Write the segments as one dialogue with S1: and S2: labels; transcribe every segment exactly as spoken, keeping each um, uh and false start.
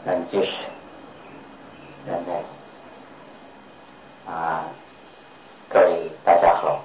S1: 人居士，人类啊，各位大家好。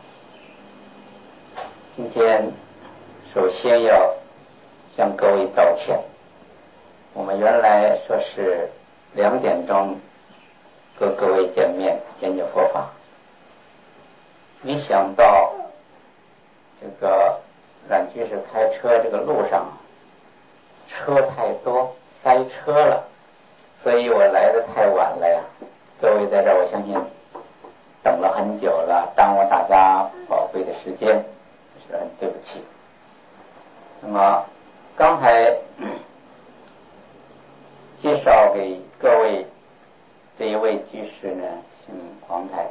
S1: 今天首先要向各位道歉，我们原来说是两点钟和各位见面研究佛法，没想到这个冉居士开车这个路上车太多，塞车了，所以我来的太晚了呀。各位在这儿我相信等了很久了，耽误大家宝贵的时间，是很对不起。那么刚才介绍给各位这一位居士呢，姓黄太太，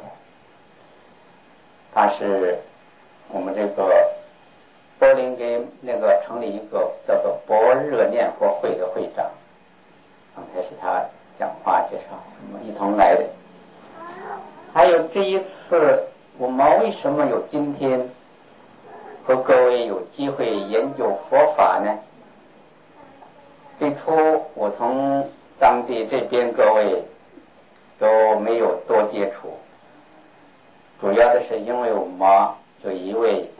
S1: 她是我们这个柏林给那个成立一个叫做般若念佛会的会长，刚才是他讲话介绍，我们一同来的。还有这一次我们为什么有今天和各位有机会研究佛法呢？最初我从当地这边各位都没有多接触，主要的是因为我们有一位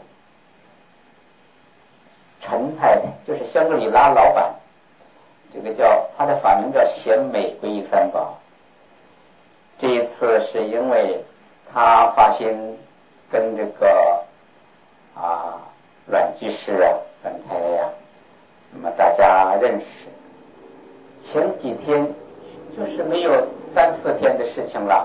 S1: 陈太太，就是香格里拉老板，这个叫他的法名叫贤美皈依三宝。这一次是因为他发心跟这个啊阮居士啊阮太太呀，那么大家认识，前几天就是没有三四天的事情了，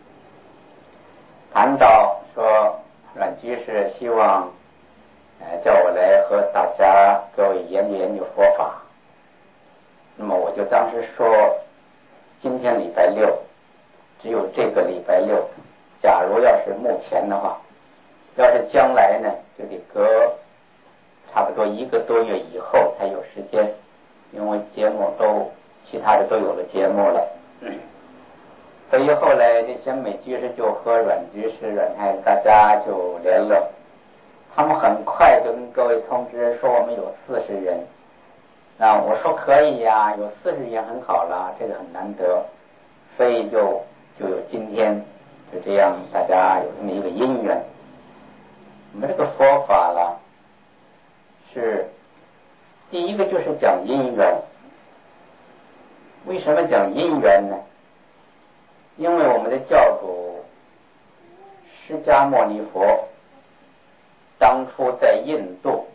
S1: 谈到说阮居士希望呃叫我来和大家各位研究研究佛法。那么我就当时说今天礼拜六，只有这个礼拜六，假如要是目前的话，要是将来呢就得隔差不多一个多月以后才有时间，因为节目都其他的都有了节目了。所以后来这些美居士就和阮居士阮太太大家就联络，他们很快就跟各位通知说我们有四十人。那我说可以呀、啊，有四十人很好了，这个很难得，所以就就有今天就这样大家有这么一个因缘。我们这个佛法了，是第一个就是讲因缘。为什么讲因缘呢？因为我们的教主释迦牟尼佛当初在印度，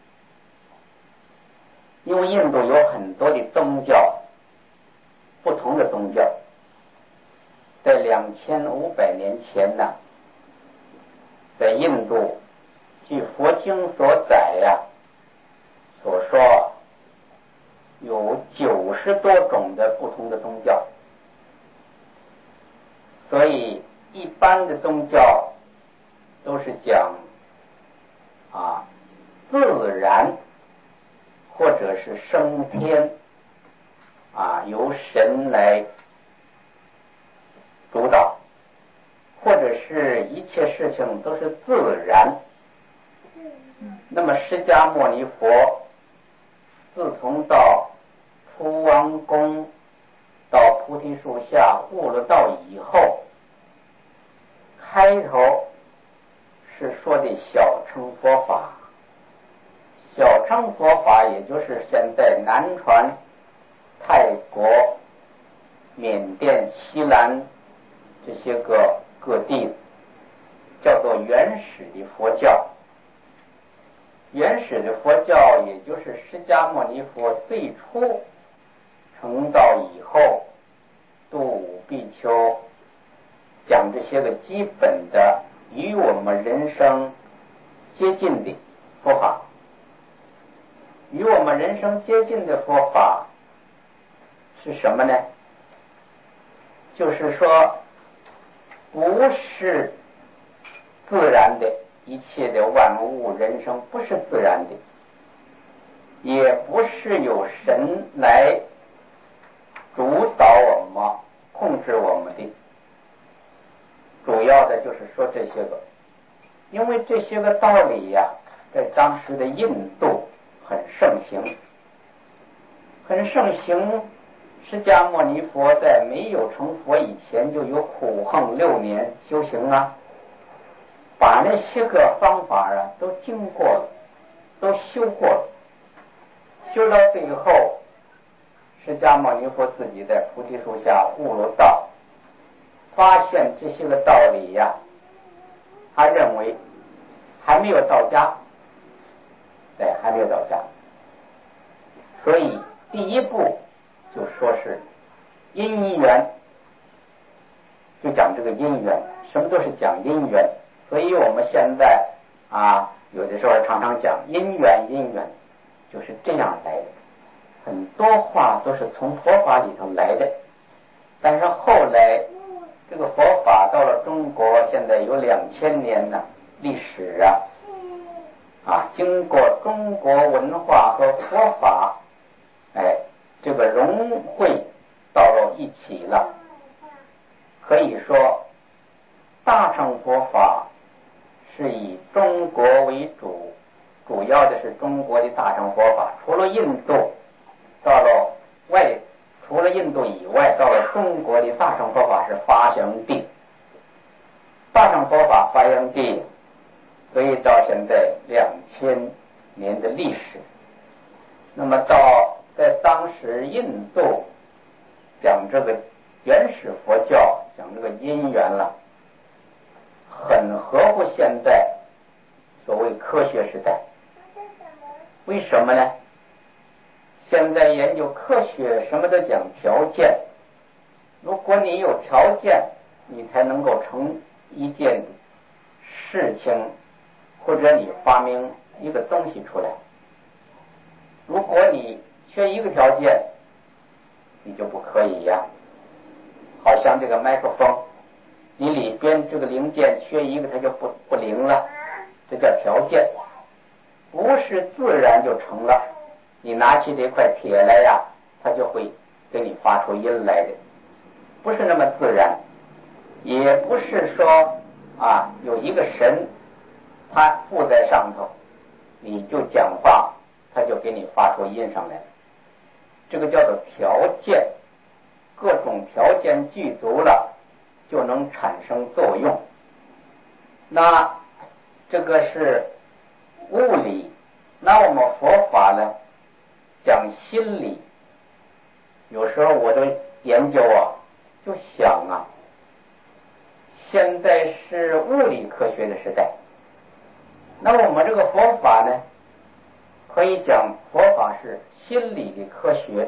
S1: 因为印度有很多的宗教，不同的宗教，在两千五百年前呢，在印度据佛经所载呀、啊，所说有九十多种的不同的宗教，所以一般的宗教都是讲啊自然或者是升天啊，由神来主导，或者是一切事情都是自然。那么释迦牟尼佛自从到出王宫到菩提树下悟了道以后，开头是说的小乘佛法，小乘佛法也就是现在南传、泰国、缅甸、锡兰这些个各地叫做原始的佛教。原始的佛教也就是释迦牟尼佛最初成道以后度五比丘，讲这些个基本的与我们人生接近的佛法。与我们人生接近的佛法是什么呢？就是说不是自然的，一切的万物人生不是自然的，也不是有神来主导我们控制我们的，主要的就是说这些个，因为这些个道理呀、啊，在当时的印度很盛行，很盛行释迦牟尼佛在没有成佛以前就有苦行六年修行啊，把那些个方法啊都经过了，都修过了，修到最后，释迦牟尼佛自己在菩提树下悟了道，发现这些个道理呀、啊，他认为还没有到家，对，还没有到家，所以第一步就说是因缘，就讲这个因缘，什么都是讲因缘，所以我们现在啊，有的时候常常讲因缘，因缘就是这样来的，很多话都是从佛法里头来的，但是后来这个佛法到了中国，现在有两千年的历史啊，啊，经过中国文化和佛法，哎，这个融汇到了一起了。可以说，大乘佛法是以中国为主，主要的是中国的大乘佛法。除了印度，到了外，除了印度以外，到了中国的大乘佛法是发祥地。大乘佛法发祥地，所以到现在两千年的历史。那么到在当时印度讲这个原始佛教，讲这个因缘了，很合乎现在所谓科学时代。为什么呢？现在研究科学什么都讲条件，如果你有条件，你才能够成一件事情，或者你发明一个东西出来。如果你缺一个条件，你就不可以呀、啊。好像这个麦克风，你里边这个零件缺一个，它就不不灵了，这叫条件，不是自然就成了。你拿起这块铁来呀，它就会给你发出音来的，不是那么自然，也不是说啊有一个神他附在上头，你就讲话，他就给你发出音上来，这个叫做条件。各种条件具足了，就能产生作用。那这个是物理，那我们佛法呢，讲心理。有时候我都研究啊，就想啊，现在是物理科学的时代，那我们这个佛法呢，可以讲佛法是心理的科学。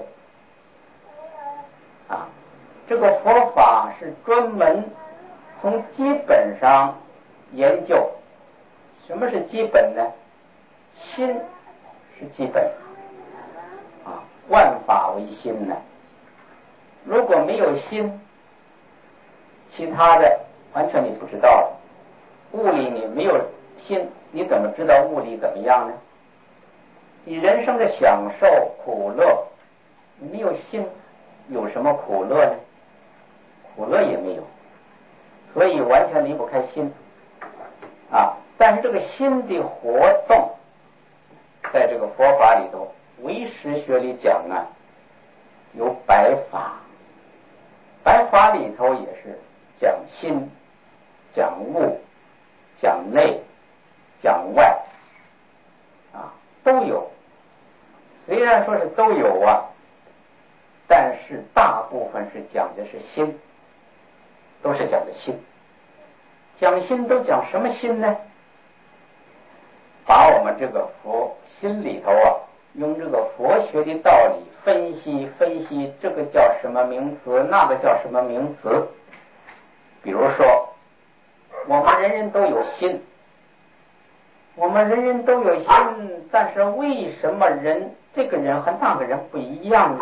S1: 啊，这个佛法是专门从基本上研究。什么是基本呢？心是基本啊，万法为心呢。如果没有心，其他的完全你不知道了。物理你没有心，你怎么知道物理怎么样呢？你人生的享受苦乐，你没有心，有什么苦乐呢？苦乐也没有，所以完全离不开心啊。但是这个心的活动，在这个佛法里头，唯识学里讲呢，有百法，百法里头也是讲心、讲物、讲内、讲外啊，都有。虽然说是都有啊，但是大部分是讲的是心，都是讲的心。讲心都讲什么心呢？把我们这个佛心里头啊，用这个佛学的道理分析分析，这个叫什么名词，那个叫什么名词。比如说，我们人人都有心，我们人人都有心，但是为什么人这个人和那个人不一样呢？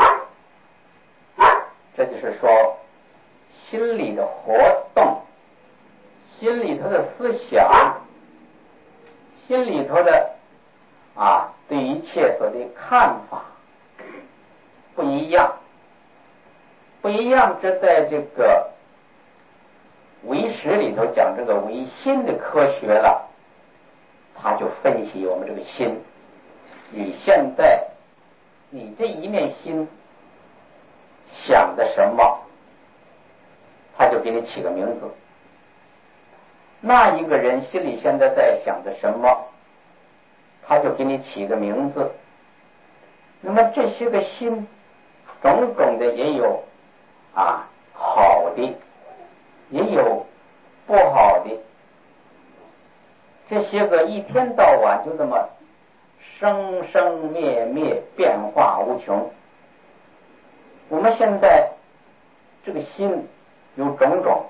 S1: 这就是说，心理的活动，心里头的思想，心里头的啊对一切所的看法不一样，不一样。这在这个唯识里头讲这个唯心的科学了，他就分析我们这个心，你现在你这一念心想的什么，他就给你起个名字。那一个人心里现在在想的什么，他就给你起个名字。那么这些个心，种种的也有啊好的，也有不好的。这些个一天到晚就这么生生灭灭，变化无穷。我们现在这个心有种种，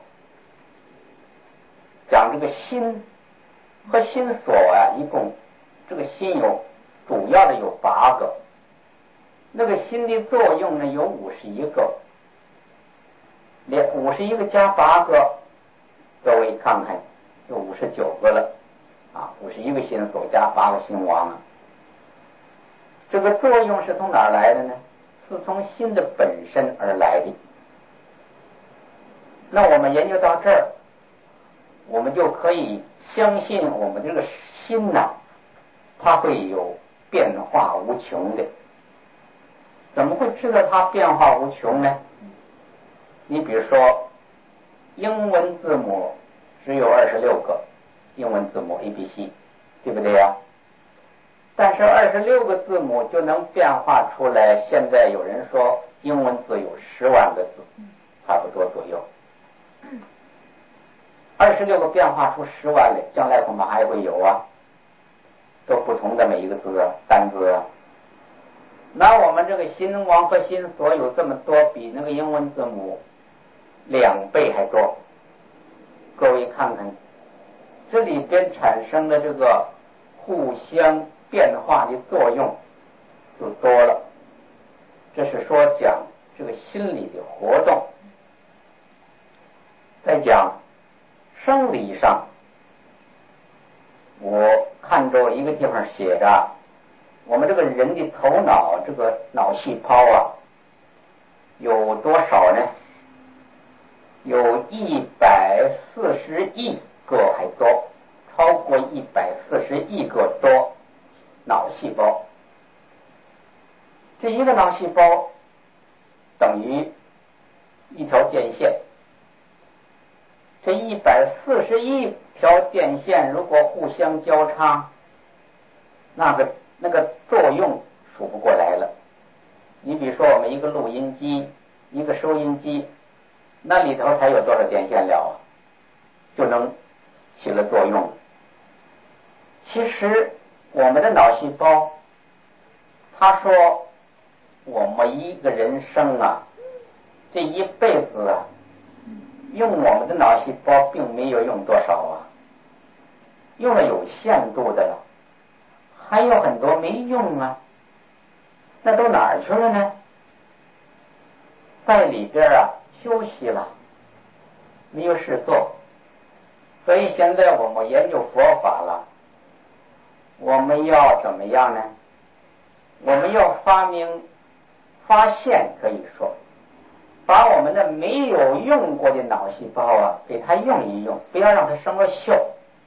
S1: 讲这个心和心所啊，一共这个心有主要的有八个，那个心的作用呢有五十一个，连五十一个加八个，各位看看有五十九个了啊，五十一个心所加八个心王啊。这个作用是从哪儿来的呢？是从心的本身而来的。那我们研究到这儿，我们就可以相信我们这个心呐、啊，它会有变化无穷的。怎么会知道它变化无穷呢？你比如说英文字母只有二十六个，英文字母 A B C， 对不对呀？但是二十六个字母就能变化出来，现在有人说英文字有十万个字，差不多左右。二十六个变化出十万来，将来恐怕还会有啊，都不同的每一个字啊，单字啊。那我们这个心王和心所有这么多，比那个英文字母两倍还多。各位看看，这里边产生的这个互相变化的作用就多了。这是说讲这个心理的活动。再讲生理上，我看着一个地方写着，我们这个人的头脑这个脑细胞啊，有多少呢？有一百四十亿个还多，超过一百四十亿个多脑细胞。这一个脑细胞等于一条电线。这一百四十亿条电线如果互相交叉，那个那个作用数不过来了。你比如说我们一个录音机，一个收音机，那里头才有多少电线了啊，就能起了作用。其实我们的脑细胞，他说我们一个人生啊，这一辈子啊，用我们的脑细胞并没有用多少啊，用了有限度的了，还有很多没用啊，那都哪儿去了呢？在里边啊休息了，没有事做。所以现在我们研究佛法了，我们要怎么样呢？我们要发明发现，可以说把我们的没有用过的脑细胞啊，给它用一用，不要让它生了锈。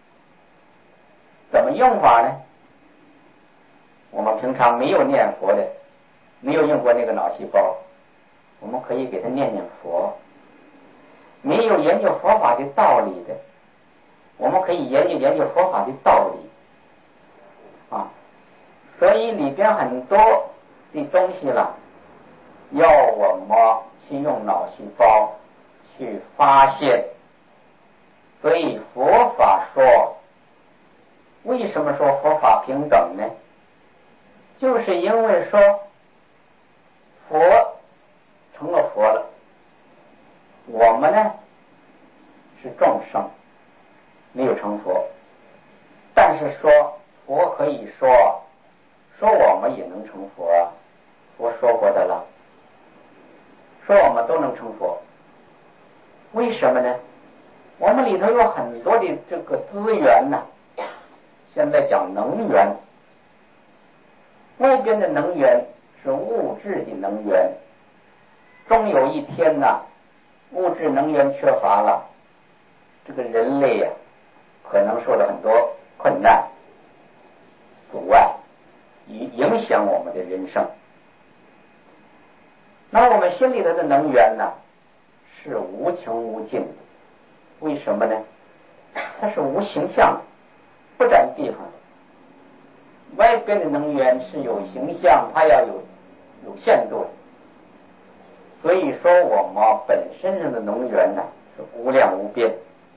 S1: 怎么用法呢？我们平常没有念佛的，没有用过那个脑细胞，我们可以给它念念佛。没有研究佛法的道理的，我们可以研究研究佛法的道理啊。所以里边很多的东西了，要我们去用脑细胞去发现。所以佛法说，为什么说佛法平等呢？就是因为说佛成了佛了，我们呢是众生，没有成佛。但是说佛可以说说我们也能成佛啊，佛说过的了，说我们都能成佛。为什么呢？我们里头有很多的这个资源呢，现在讲能源，外边的能源是物质的能源，终有一天呢，物质能源缺乏了，这个人类呀、啊，可能受了很多困难阻碍，以影响我们的人生。那我们心里头的能源呢是无穷无尽的。为什么呢？它是无形象，不占地方的。外边的能源是有形象，它要有有限度的。所以说我们本身上的能源呢是无量无边。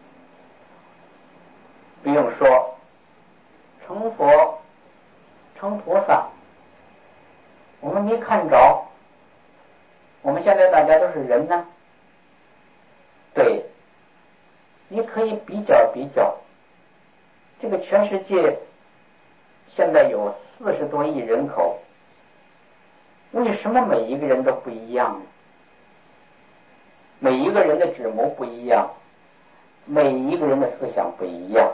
S1: 不用说成佛成菩萨，我们没看着，我们现在大家都是人呢。对，你可以比较比较，这个全世界现在有四十多亿人口，为什么每一个人都不一样呢？每一个人的指谋不一样，每一个人的思想不一样，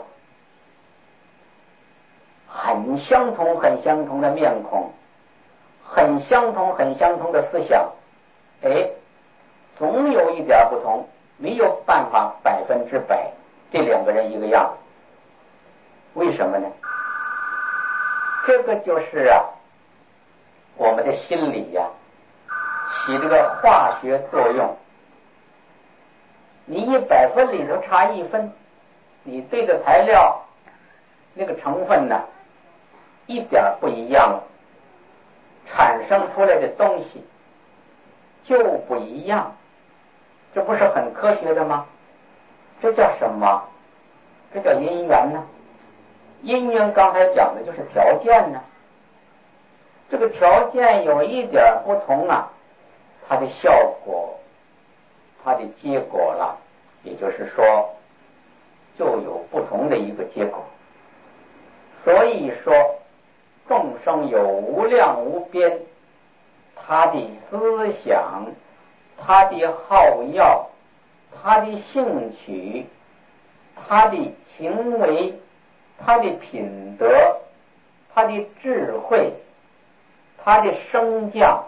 S1: 很相同很相同的面孔，很相同很相同的思想，哎，总有一点不同，没有办法百分之百这两个人一个样。为什么呢？这个就是啊，我们的心理呀、啊，起这个化学作用。你一百分里头差一分，你对的材料那个成分呢，一点不一样了，产生出来的东西就不一样，这不是很科学的吗？这叫什么？这叫因缘呢。因缘刚才讲的就是条件呢，这个条件有一点不同啊，它的效果，它的结果了，也就是说就有不同的一个结果。所以说众生有无量无边，他的思想，他的好要，他的兴趣，他的行为，他的品德，他的智慧，他的升降，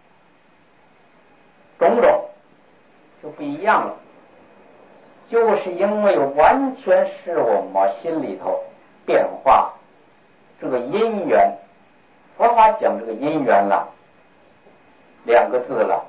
S1: 种种就不一样了。就是因为完全是我们心里头变化这个因缘。佛法讲这个因缘了，两个字了，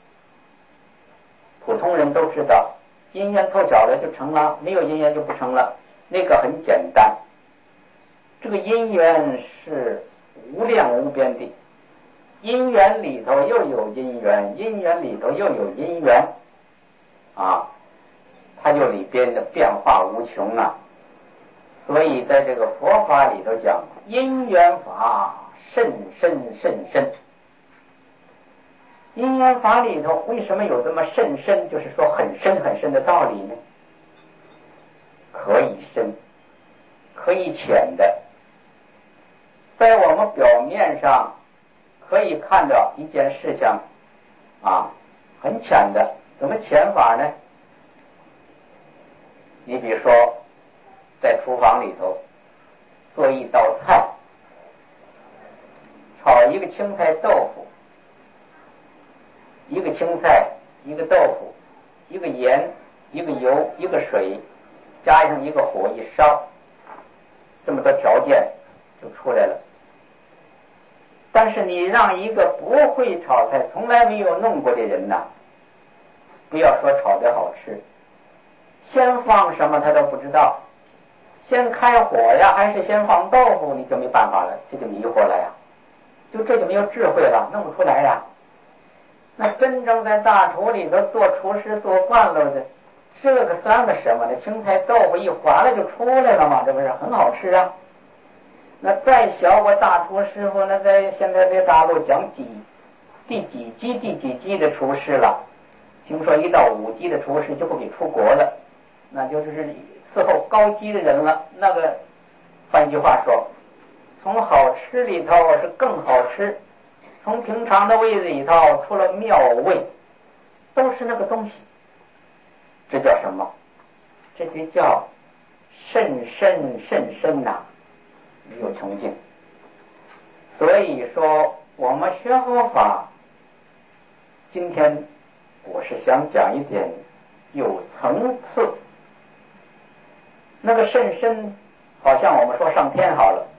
S1: 普通人都知道，因缘凑巧了就成了，没有因缘就不成了，那个很简单。这个因缘是无量无边的，因缘里头又有因缘，因缘里头又有因缘啊，它就里边的变化无穷啊。所以在这个佛法里头讲，因缘法甚深甚深。因缘法里头为什么有这么甚深，就是说很深很深的道理呢？可以深可以浅的，在我们表面上可以看到一件事情啊，很浅的。怎么浅法呢？你比如说在厨房里头做一道菜，炒一个青菜豆腐，一个青菜，一个豆腐，一个盐，一个油，一个水，加上一个火一烧，这么多条件就出来了。但是你让一个不会炒菜，从来没有弄过的人呐，不要说炒得好吃，先放什么他都不知道，先开火呀还是先放豆腐，你就没办法了，这就迷惑了呀，就这就没有智慧了，弄不出来呀。那真正在大厨里头做厨师做惯了的，这个算个什么呢？青菜豆腐一划了就出来了嘛，这不是很好吃啊？那再小个大厨师傅，那在现在在大陆讲几第几级第几级的厨师了，听说一到五级的厨师就不给出国了，那就是伺候高级的人了。那个换句话说，从好吃里头是更好吃，从平常的味里头出了妙味，都是那个东西。这叫什么？这就叫甚深甚深呐、啊，没有穷尽。所以说我们学佛法，今天我是想讲一点有层次。那个甚深好像我们说上天好了，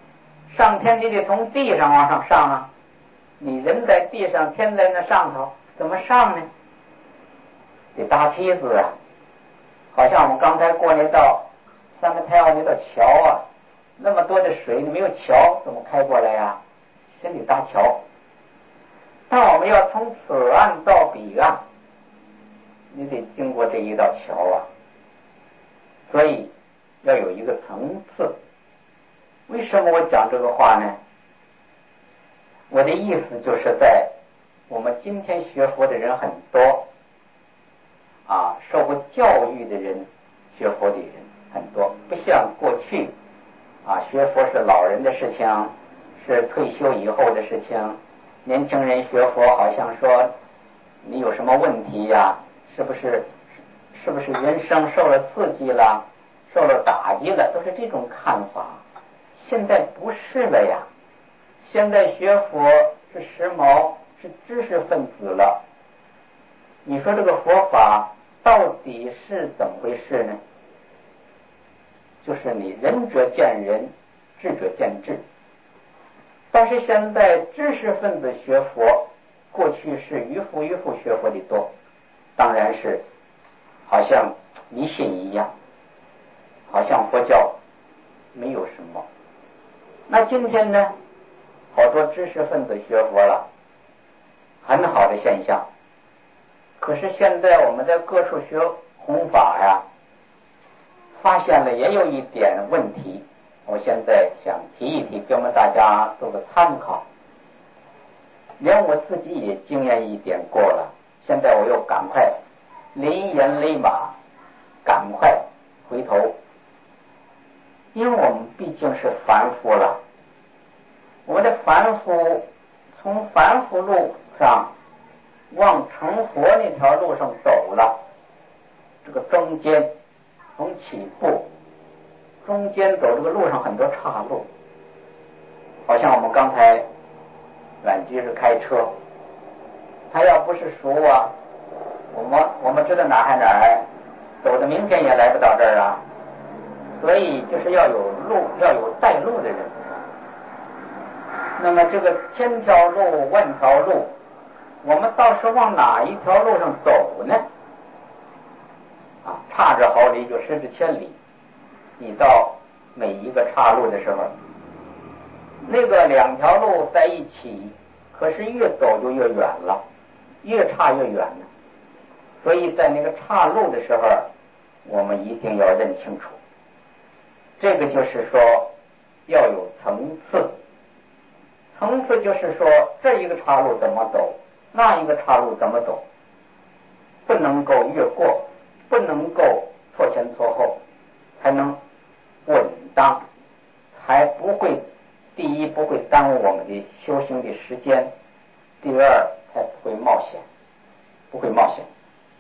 S1: 上天你得从地上往上上啊，你人在地上，天在那上头， 怎么上呢？得搭梯子啊，好像我们刚才过那道三个太阳那道桥啊，那么多的水，你没有桥怎么开过来呀？先得搭桥。但我们要从此岸到彼岸，你得经过这一道桥啊，所以要有一个层次。为什么我讲这个话呢？我的意思就是在我们今天学佛的人很多啊，受过教育的人学佛的人很多，不像过去啊，学佛是老人的事情，是退休以后的事情。年轻人学佛好像说你有什么问题呀？是不是是不是人生受了刺激了，受了打击了，都是这种看法。现在不是了呀，现在学佛是时髦，是知识分子了。你说这个佛法到底是怎么回事呢？就是你仁者见仁，智者见智。但是现在知识分子学佛，过去是愚夫愚妇学佛的多，当然是好像迷信一样，好像佛教没有什么。那今天呢，好多知识分子学佛了，很好的现象。可是现在我们在各处学弘法呀，发现了也有一点问题，我现在想提一提，给我们大家做个参考。连我自己也经验一点过了，现在我又赶快临言勒马，赶快回头。因为我们毕竟是凡夫了，我们的凡夫从凡夫路上往成佛那条路上走了，这个中间从起步中间走这个路上很多岔路，好像我们刚才阮居士开车，他要不是熟啊，我们我们知道哪还哪儿，走的明天也来不到这儿啊。所以就是要有路，要有带路的人。那么这个千条路万条路，我们到时往哪一条路上走呢？啊，差之毫厘就失之千里。你到每一个岔路的时候，那个两条路在一起，可是越走就越远了，越差越远了。所以在那个岔路的时候，我们一定要认清楚。这个就是说要有层次，层次就是说这一个岔路怎么走，那一个岔路怎么走，不能够越过，不能够错前错后，才能稳当，才不会，第一不会耽误我们的修行的时间，第二才不会冒险，不会冒险。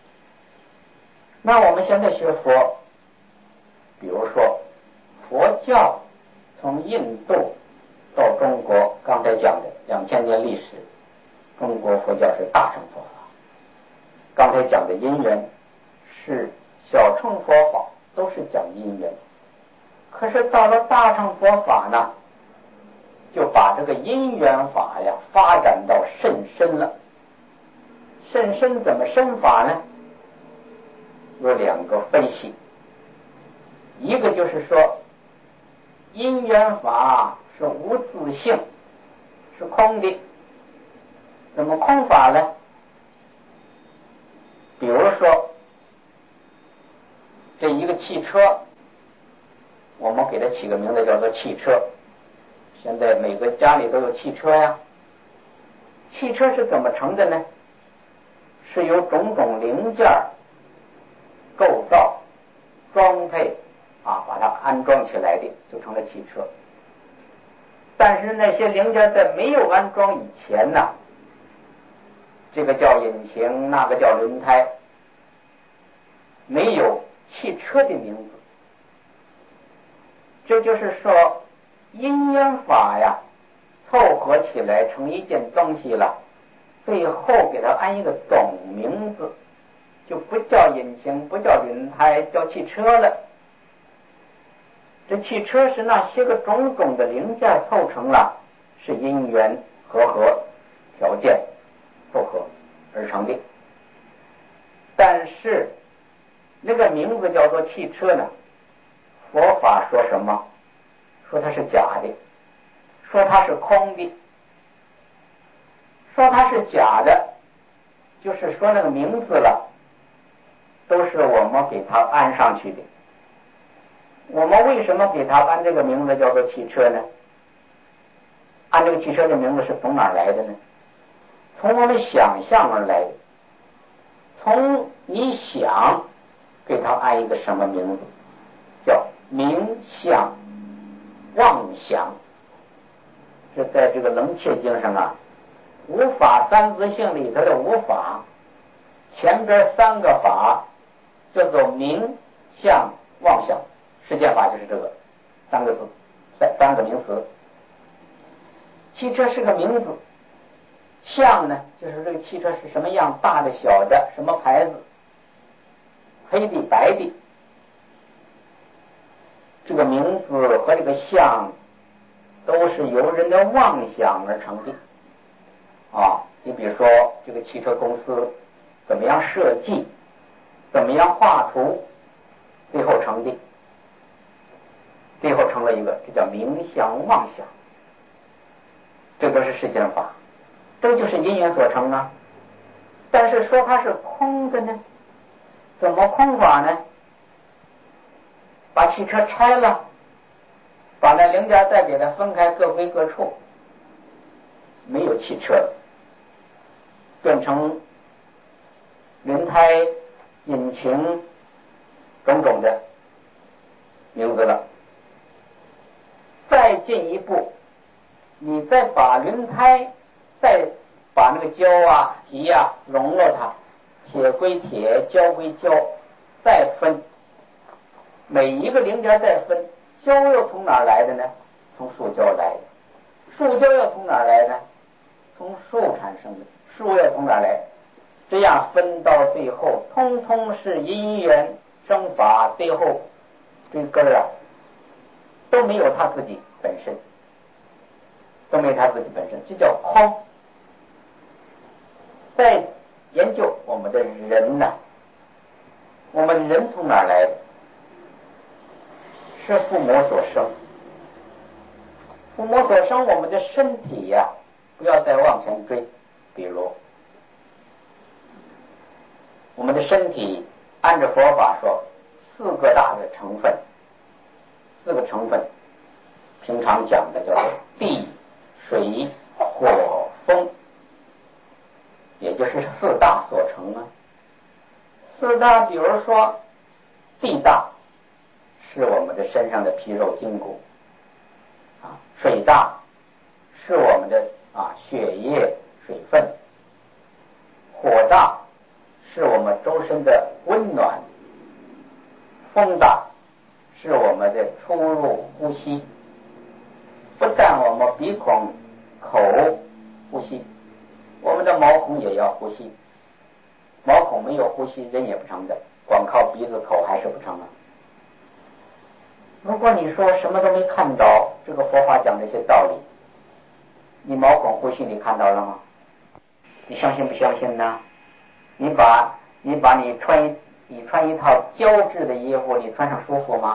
S1: 那我们现在学佛，比如说佛教从印度到中国，刚才讲的两千年历史，中国佛教是大乘佛法。刚才讲的因缘是小乘佛法，都是讲因缘。可是到了大乘佛法呢，就把这个因缘法呀发展到甚深了。甚深怎么深法呢？有两个分析，一个就是说因缘法是无自性，是空的。怎么空法呢？比如说这一个汽车，我们给它起个名字叫做汽车。现在每个家里都有汽车呀。汽车是怎么成的呢？是由种种零件构造装配啊，把它安装起来的，就成了汽车。但是那些零件在没有安装以前呢，这个叫引擎，那个叫轮胎，没有汽车的名字。这就是说因缘法呀凑合起来成一件东西了，最后给它安一个总名字，就不叫引擎，不叫轮胎，叫汽车了。这汽车是那些个种种的零件凑成了，是因缘和合条件凑合而成的。但是那个名字叫做汽车呢，佛法说什么？说它是假的，说它是空的。说它是假的，就是说那个名字了，都是我们给它安上去的。我们为什么给它安这个名字叫做汽车呢？按这个汽车的名字是从哪儿来的呢？从我们想象而来的。从你想给它安一个什么名字，叫名相妄想。这在这个楞伽经上啊，无法三自性里头的无法，前边三个法叫做名相妄想。世间法就是这个三个字，三三个名词。汽车是个名字，相呢就是这个汽车是什么样，大的小的，什么牌子，黑的白的。这个名字和这个相都是由人的妄想而成的啊。你比如说这个汽车公司怎么样设计，怎么样画图，最后成的，最后成了一个，这叫名相妄想。这都是世间法，这就是因缘所成啊。但是说它是空的呢，怎么空法呢？把汽车拆了，把那零件再给它分开，各归各处，没有汽车了，变成轮胎、引擎种种的名字了。再进一步，你再把轮胎，再把那个胶啊、皮啊融了它，铁归铁，胶归胶，再分，每一个零件再分。胶又从哪儿来的呢？从塑胶来的。塑胶又从哪儿来的？从树产生的。树又从哪儿来？这样分到最后，通通是因缘生法，最后这根儿啊都没有他自己本身，都没有他自己本身，这叫空。在研究我们的人呢，我们人从哪儿来的？是父母所生。父母所生，我们的身体呀、啊，不要再往前追。比如我们的身体按照佛法说四个大的成分，四个成分平常讲的叫做地水火风，也就是四大所成啊。四大比如说地大是我们的身上的皮肉筋骨啊，水大是我们的啊血液水分，火大是我们周身的温暖，风大是我们的出入呼吸。不但我们鼻孔口呼吸，我们的毛孔也要呼吸。毛孔没有呼吸，人也不成的，光靠鼻子口还是不成啊。如果你说什么都没看到，这个佛法讲这些道理，你毛孔呼吸你看到了吗？你相信不相信呢？你把你把你穿你穿一套胶质的衣服，你穿上舒服吗？